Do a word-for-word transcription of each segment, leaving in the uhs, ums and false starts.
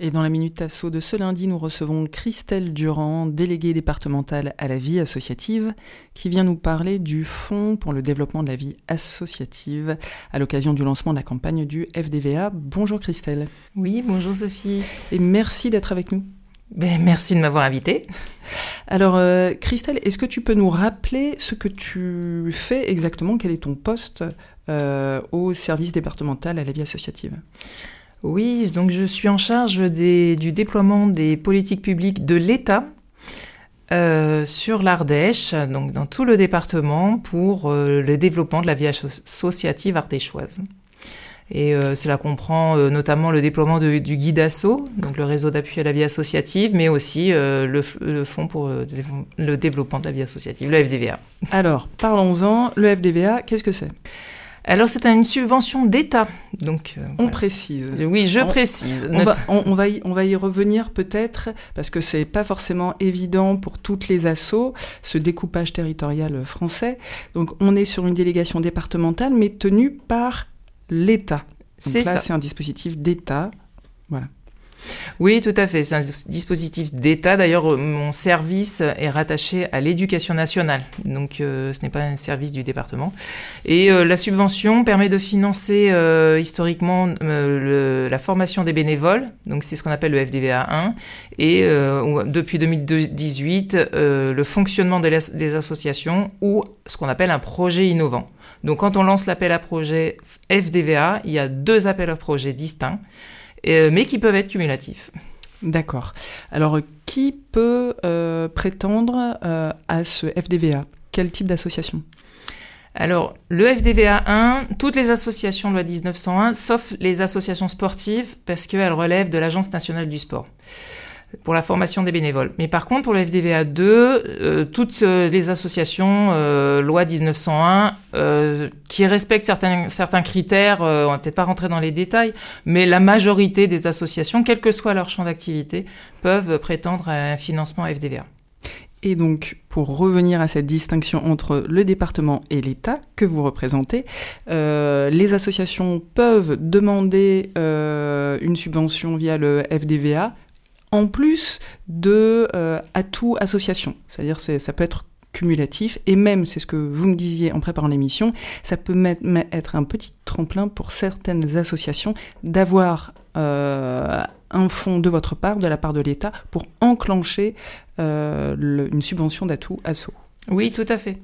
Et dans la Minute Asso de ce lundi, nous recevons Christelle Durand, déléguée départementale à la vie associative, qui vient nous parler du Fonds pour le développement de la vie associative à l'occasion du lancement de la campagne du F D V A. Bonjour Christelle. Oui, bonjour Sophie. Et merci d'être avec nous. Ben, merci de m'avoir invitée. Alors euh, Christelle, est-ce que tu peux nous rappeler ce que tu fais exactement? Quel est ton poste euh, au service départemental à la vie associative? Oui, donc je suis en charge des, du déploiement des politiques publiques de l'État euh, sur l'Ardèche, donc dans tout le département, pour euh, le développement de la vie associative ardéchoise. Et euh, cela comprend euh, notamment le déploiement de, du Guide Asso, donc le réseau d'appui à la vie associative, mais aussi euh, le, le Fonds pour euh, le développement de la vie associative, le F D V A. Alors, parlons-en. Le F D V A, qu'est-ce que c'est? Alors, c'est une subvention d'État. Donc, euh, on voilà. précise. Oui, je on, précise. On, ne... va, on, on, va y, on va y revenir peut-être, parce que c'est pas forcément évident pour toutes les assos, ce découpage territorial français. Donc, on est sur une délégation départementale, mais tenue par l'État. Donc c'est là, ça. C'est un dispositif d'État. Voilà. Oui, tout à fait. C'est un dispositif d'État. D'ailleurs, mon service est rattaché à l'Éducation nationale. Donc, euh, ce n'est pas un service du département. Et euh, la subvention permet de financer euh, historiquement euh, le, la formation des bénévoles. Donc, c'est ce qu'on appelle le F D V A un. Et euh, depuis deux mille dix-huit, euh, le fonctionnement des, des associations ou ce qu'on appelle un projet innovant. Donc, quand on lance l'appel à projet F D V A, il y a deux appels à projet distincts, euh, mais qui peuvent être cumulatifs. D'accord. Alors, qui peut euh, prétendre euh, à ce F D V A? Quel type d'association? Alors, le F D V A un, toutes les associations de loi dix-neuf cent un, sauf les associations sportives, parce qu'elles relèvent de l'Agence nationale du sport, pour la formation des bénévoles. Mais par contre, pour le F D V A deux, euh, toutes euh, les associations euh, loi dix-neuf cent un euh, qui respectent certains, certains critères, euh, on va peut-être pas rentrer dans les détails, mais la majorité des associations, quel que soit leur champ d'activité, peuvent prétendre à un financement F D V A. Et donc, pour revenir à cette distinction entre le département et l'État que vous représentez, euh, les associations peuvent demander euh, une subvention via le F D V A en plus de euh, atout association. C'est-à-dire que ça peut être cumulatif, et même, c'est ce que vous me disiez en préparant l'émission, ça peut mettre, être un petit tremplin pour certaines associations d'avoir euh, un fonds de votre part, de la part de l'État, pour enclencher euh, le, une subvention d'atout asso. Oui, tout à fait.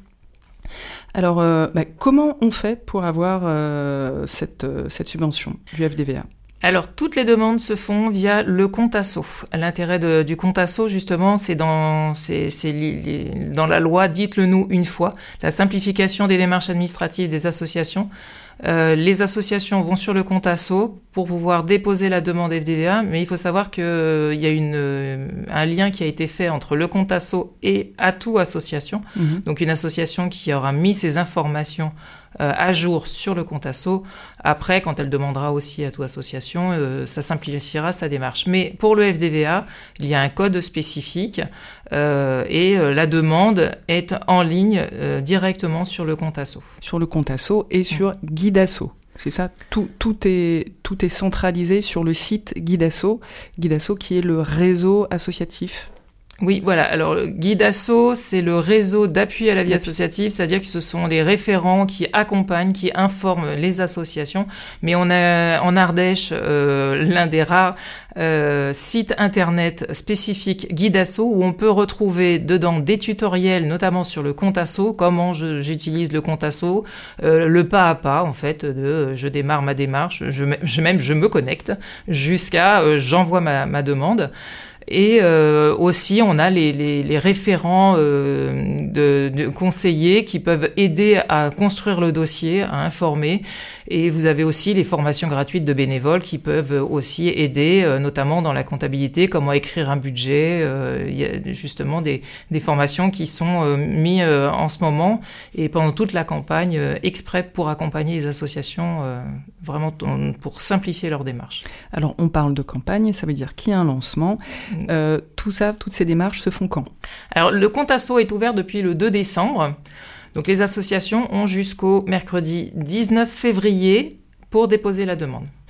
Alors, euh, bah, comment on fait pour avoir euh, cette, cette subvention du F D V A ? Alors, toutes les demandes se font via le compte asso. L'intérêt de, du compte asso, justement, c'est dans, c'est, c'est li, dans la loi, dites-le nous une fois, la simplification des démarches administratives des associations. Euh, les associations vont sur le compte asso pour pouvoir déposer la demande F D V A, mais il faut savoir qu'il euh, y a une, euh, un lien qui a été fait entre le compte asso et Atout Association. Mmh. Donc, une association qui aura mis ses informations Euh, à jour sur le compte asso. Après, quand elle demandera aussi à toute association, euh, ça simplifiera sa démarche. Mais pour le F D V A, il y a un code spécifique euh, et euh, la demande est en ligne euh, directement sur le compte asso. Sur le compte asso et sur mmh. Guide Asso. C'est ça, tout, tout, est, tout est centralisé sur le site Guide Asso, Guide Asso qui est le réseau associatif. Oui, voilà. Alors, Guide Asso, c'est le réseau d'appui à la vie associative, c'est-à-dire que ce sont des référents qui accompagnent, qui informent les associations. Mais on a en Ardèche euh, l'un des rares euh, sites internet spécifiques Guide Asso où on peut retrouver dedans des tutoriels, notamment sur le compte asso, comment je, j'utilise le compte asso, euh, le pas à pas en fait de je démarre ma démarche, je, je même je me connecte jusqu'à euh, j'envoie ma, ma demande. Et euh, aussi, on a les, les, les référents euh, de, de conseillers qui peuvent aider à construire le dossier, à informer. Et vous avez aussi les formations gratuites de bénévoles qui peuvent aussi aider, euh, notamment dans la comptabilité, comment écrire un budget. Euh, il y a justement des, des formations qui sont euh, mises euh, en ce moment et pendant toute la campagne euh, exprès pour accompagner les associations, euh, vraiment t- pour simplifier leur démarche. Alors, on parle de campagne, ça veut dire qu'il y a un lancement. Euh, tout ça, toutes ces démarches se font quand ? Alors, le compte asso est ouvert depuis le deux décembre. Donc, les associations ont jusqu'au mercredi dix-neuf février pour déposer la demande.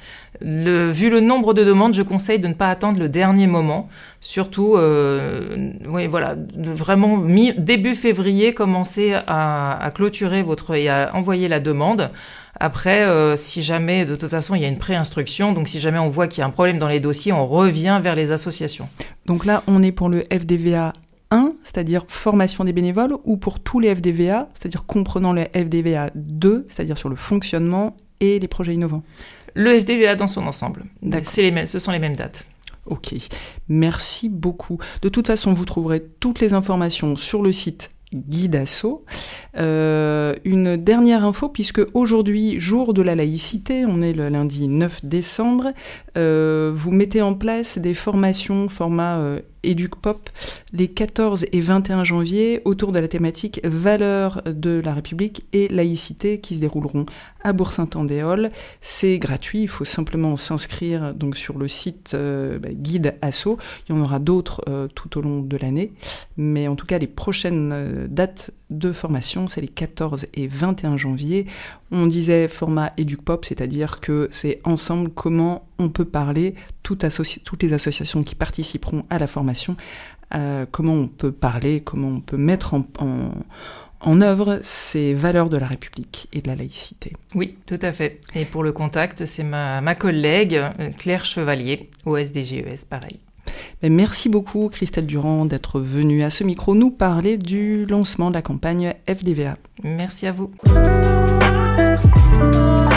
Le, vu le nombre de demandes, je conseille de ne pas attendre le dernier moment. Surtout, euh, oui, voilà, de vraiment mi- début février, commencer à, à clôturer votre et à envoyer la demande. Après, euh, si jamais, de toute façon, il y a une pré-instruction, donc si jamais on voit qu'il y a un problème dans les dossiers, on revient vers les associations. Donc là, on est pour le F D V A un, c'est-à-dire formation des bénévoles, ou pour tous les F D V A, c'est-à-dire comprenant le F D V A deux, c'est-à-dire sur le fonctionnement et les projets innovants. Le F D V A dans son ensemble. D'accord. C'est les mêmes, ce sont les mêmes dates. Ok, merci beaucoup. De toute façon, vous trouverez toutes les informations sur le site Guidasso. Euh, une dernière info, puisque aujourd'hui, jour de la laïcité, on est le lundi neuf décembre, euh, vous mettez en place des formations format euh, EducPop les quatorze et vingt et un janvier autour de la thématique Valeurs de la République et laïcité qui se dérouleront à Bourg-Saint-Andéol. C'est gratuit, il faut simplement s'inscrire donc sur le site euh, bah, Guidasso. Il y en aura d'autres euh, tout au long de l'année, mais en tout cas les prochaines euh, dates de formation, c'est les quatorze et vingt et un janvier. On disait format EducPop, c'est-à-dire que c'est ensemble comment on peut parler, toute associ- toutes les associations qui participeront à la formation, euh, comment on peut parler, comment on peut mettre en, en, en œuvre ces valeurs de la République et de la laïcité. Oui, tout à fait. Et pour le contact, c'est ma, ma collègue Claire Chevalier, au S D G E S, pareil. Merci beaucoup Christelle Durand d'être venue à ce micro nous parler du lancement de la campagne F D V A. Merci à vous.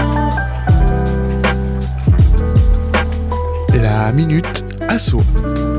La Minute Asso.